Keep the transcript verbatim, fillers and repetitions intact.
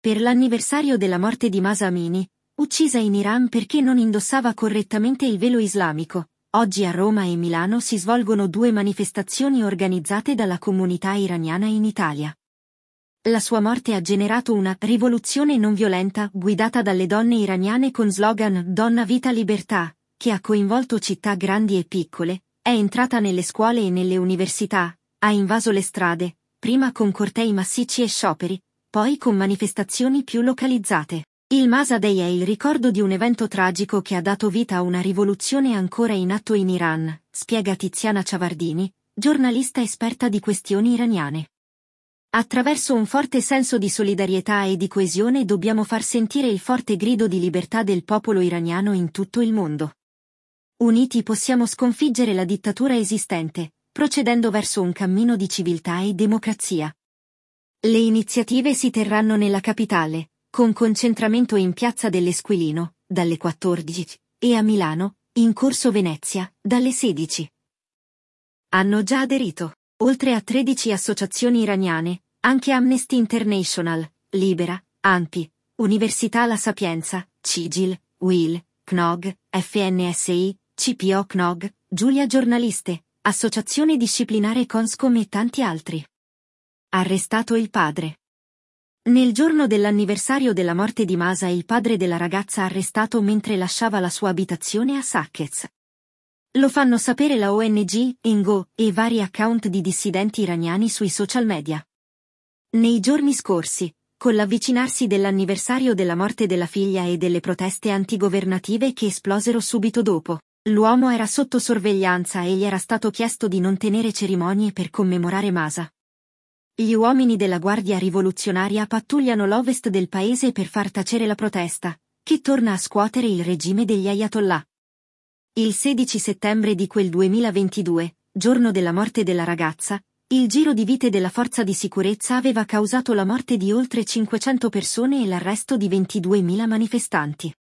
Per l'anniversario della morte di Mahsa Amini, uccisa in Iran perché non indossava correttamente il velo islamico, oggi a Roma e Milano si svolgono due manifestazioni organizzate dalla comunità iraniana in Italia. La sua morte ha generato una rivoluzione non violenta guidata dalle donne iraniane con slogan Donna Vita Libertà, che ha coinvolto città grandi e piccole, è entrata nelle scuole e nelle università, ha invaso le strade, prima con cortei massicci e scioperi, poi con manifestazioni più localizzate. Il Mahsa Day è il ricordo di un evento tragico che ha dato vita a una rivoluzione ancora in atto in Iran, spiega Tiziana Ciavardini, giornalista esperta di questioni iraniane. Attraverso un forte senso di solidarietà e di coesione dobbiamo far sentire il forte grido di libertà del popolo iraniano in tutto il mondo. Uniti possiamo sconfiggere la dittatura esistente, procedendo verso un cammino di civiltà e democrazia. Le iniziative si terranno nella capitale, con concentramento in Piazza dell'Esquilino, dalle quattordici, e a Milano, in Corso Venezia, dalle sedici. Hanno già aderito, oltre a tredici associazioni iraniane, anche Amnesty International, Libera, A N P I, Università La Sapienza, CIGIL, U I L, C N O G, F N S I, C P O C N O G, Giulia Giornaliste, Associazione Disciplinare Conscom e tanti altri. Arrestato il padre. Nel giorno dell'anniversario della morte di Mahsa il padre della ragazza arrestato mentre lasciava la sua abitazione a Saqqez. Lo fanno sapere la O N G, Ingo, e vari account di dissidenti iraniani sui social media. Nei giorni scorsi, con l'avvicinarsi dell'anniversario della morte della figlia e delle proteste antigovernative che esplosero subito dopo, l'uomo era sotto sorveglianza e gli era stato chiesto di non tenere cerimonie per commemorare Mahsa. Gli uomini della Guardia Rivoluzionaria pattugliano l'ovest del paese per far tacere la protesta, che torna a scuotere il regime degli Ayatollah. Il sedici settembre di quel duemilaventidue, giorno della morte della ragazza, il giro di vite della forza di sicurezza aveva causato la morte di oltre cinquecento persone e l'arresto di ventiduemila manifestanti.